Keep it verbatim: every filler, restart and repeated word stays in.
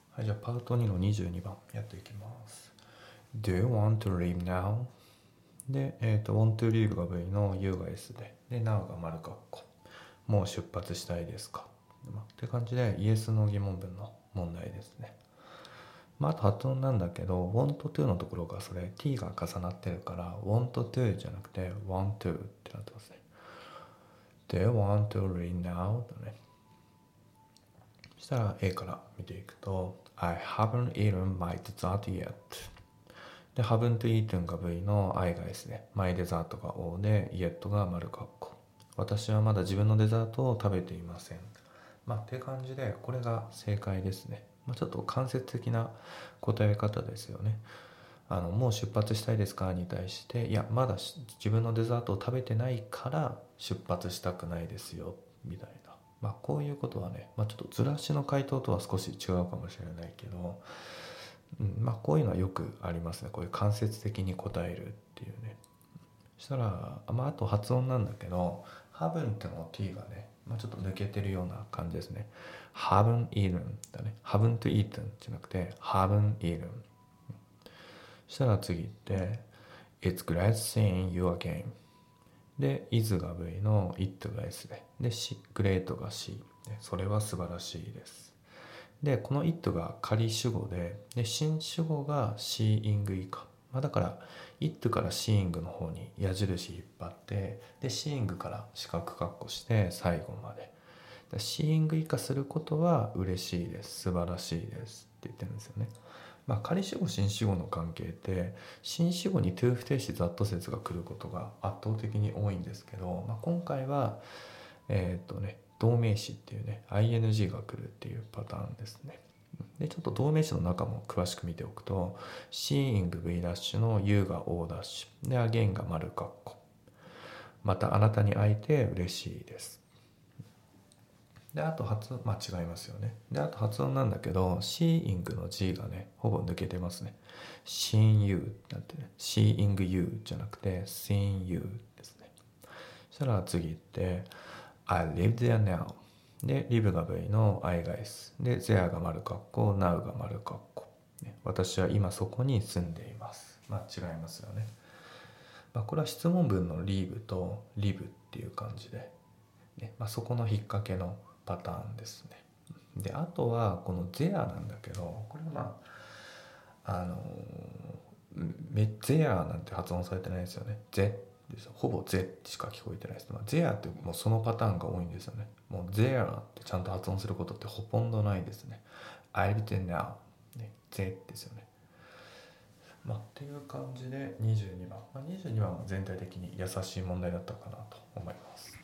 はい、じゃあパートにのにじゅうにばんやっていきます。Do you want to leave now? で、えっ、と、want to leave が V の You が S で、で、now が丸括弧。もう出発したいですか、まあ、って感じで、イエスの疑問文の問題ですね。まあ、あと発音なんだけど、want to のところがそれ t が重なってるから、want to じゃなくて want to ってなってますね。Do you want to leave now? だね。そしたら A から見ていくと I haven't eaten my dessert yet で haven't eaten が V の I が S で my dessert が O で yet が丸括弧。私はまだ自分のデザートを食べていません。まあって感じでこれが正解ですね。まあ、ちょっと間接的な答え方ですよね。あのもう出発したいですかに対していやまだ自分のデザートを食べてないから出発したくないですよみたいな。まあこういうことはね、まあ、ちょっとずらしの回答とは少し違うかもしれないけど、うん、まあこういうのはよくありますね。こういう間接的に答えるっていうね。そしたら、まあ、あと発音なんだけど haven't の t がね、まあ、ちょっと抜けてるような感じですね。haven't eaten だね。haven't eaten じゃなくて haven't eaten。そしたら次って It's great seeing you again で is が V の it が S でで great が C でそれは素晴らしいです。でこの it が仮主語でで新主語が seeing 以下、まあ、だから it から seeing の方に矢印引っ張ってで seeing から四角括弧して最後まで seeing 以下することは嬉しいです素晴らしいですって言ってるんですよね。まあ、仮主語新主語の関係って新主語に to 不定詞 that 節が来ることが圧倒的に多いんですけど、まあ、今回はえっとね動名詞っていうね アイエヌジー が来るっていうパターンですね。でちょっと動名詞の中も詳しく見ておくと seeing V' の you が O' で again が丸括弧またあなたに会えて嬉しいです。であと発音まあ違いますよね。であと発音なんだけど seeing の G がねほぼ抜けてますね。seeing you なんてね seeing you じゃなくて seeing you ですね。そしたら次って I live there now で live が V の I が S で there が丸括弧 now が丸括弧、ね、私は今そこに住んでいます。まあ違いますよね。まあ、これは質問文の live と live っていう感じで、ねまあ、そこの引っ掛けのパターンですね。であとはこの there なんだけどこれはまああのめ there なんて発音されてないですよね。ぜですほぼぜしか聞こえてないです。まあ、there ってもうそのパターンが多いんですよね。もう there ってちゃんと発音することってほとんどないですね。I live there now ねぜですよね。まあ、っていう感じでにじゅうにばん、まあ、にじゅうにばんは全体的に優しい問題だったかなと思います。